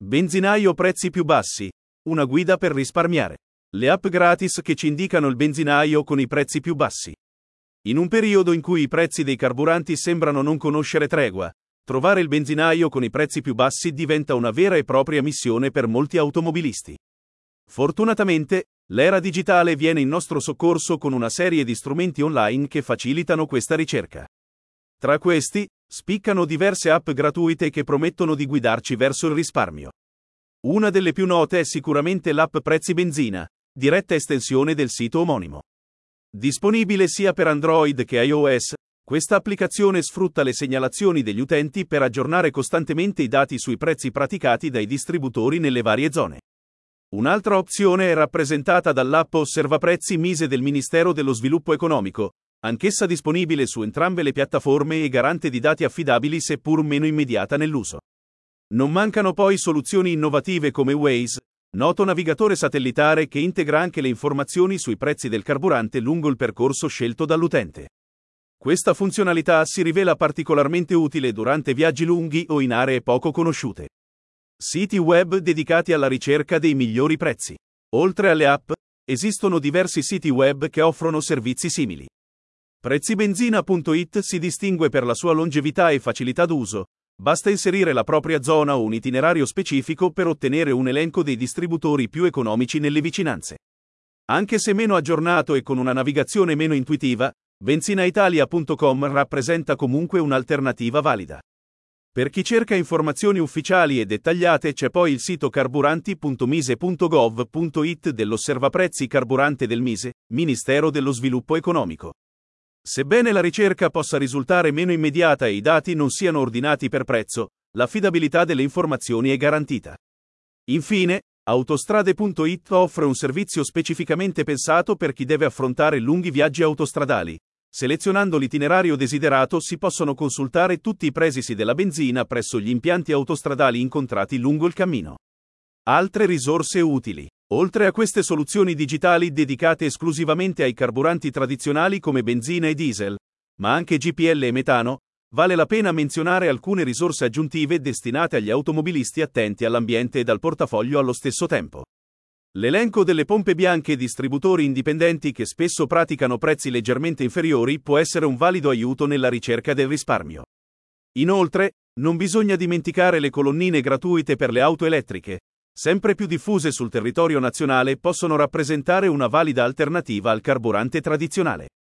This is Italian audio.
Benzinaio prezzi più bassi. Una guida per risparmiare. Le app gratis che ci indicano il benzinaio con i prezzi più bassi. In un periodo in cui i prezzi dei carburanti sembrano non conoscere tregua, trovare il benzinaio con i prezzi più bassi diventa una vera e propria missione per molti automobilisti. Fortunatamente, l'era digitale viene in nostro soccorso con una serie di strumenti online che facilitano questa ricerca. Tra questi, spiccano diverse app gratuite che promettono di guidarci verso il risparmio. Una delle più note è sicuramente l'app Prezzi Benzina, diretta estensione del sito omonimo. Disponibile sia per Android che iOS, questa applicazione sfrutta le segnalazioni degli utenti per aggiornare costantemente i dati sui prezzi praticati dai distributori nelle varie zone. Un'altra opzione è rappresentata dall'app Osservaprezzi Mise del Ministero dello Sviluppo Economico, anch'essa disponibile su entrambe le piattaforme e garante di dati affidabili seppur meno immediata nell'uso. Non mancano poi soluzioni innovative come Waze, noto navigatore satellitare che integra anche le informazioni sui prezzi del carburante lungo il percorso scelto dall'utente. Questa funzionalità si rivela particolarmente utile durante viaggi lunghi o in aree poco conosciute. Siti web dedicati alla ricerca dei migliori prezzi. Oltre alle app, esistono diversi siti web che offrono servizi simili. Prezzibenzina.it si distingue per la sua longevità e facilità d'uso. Basta inserire la propria zona o un itinerario specifico per ottenere un elenco dei distributori più economici nelle vicinanze. Anche se meno aggiornato e con una navigazione meno intuitiva, benzinaitalia.com rappresenta comunque un'alternativa valida. Per chi cerca informazioni ufficiali e dettagliate c'è poi il sito carburanti.mise.gov.it dell'Osservaprezzi Carburante del Mise, Ministero dello Sviluppo Economico. Sebbene la ricerca possa risultare meno immediata e i dati non siano ordinati per prezzo, l'affidabilità delle informazioni è garantita. Infine, autostrade.it offre un servizio specificamente pensato per chi deve affrontare lunghi viaggi autostradali. Selezionando l'itinerario desiderato si possono consultare tutti i presisi della benzina presso gli impianti autostradali incontrati lungo il cammino. Altre risorse utili. Oltre a queste soluzioni digitali dedicate esclusivamente ai carburanti tradizionali come benzina e diesel, ma anche GPL e metano, vale la pena menzionare alcune risorse aggiuntive destinate agli automobilisti attenti all'ambiente e al portafoglio allo stesso tempo. L'elenco delle pompe bianche e distributori indipendenti che spesso praticano prezzi leggermente inferiori può essere un valido aiuto nella ricerca del risparmio. Inoltre, non bisogna dimenticare le colonnine gratuite per le auto elettriche. Sempre più diffuse sul territorio nazionale possono rappresentare una valida alternativa al carburante tradizionale.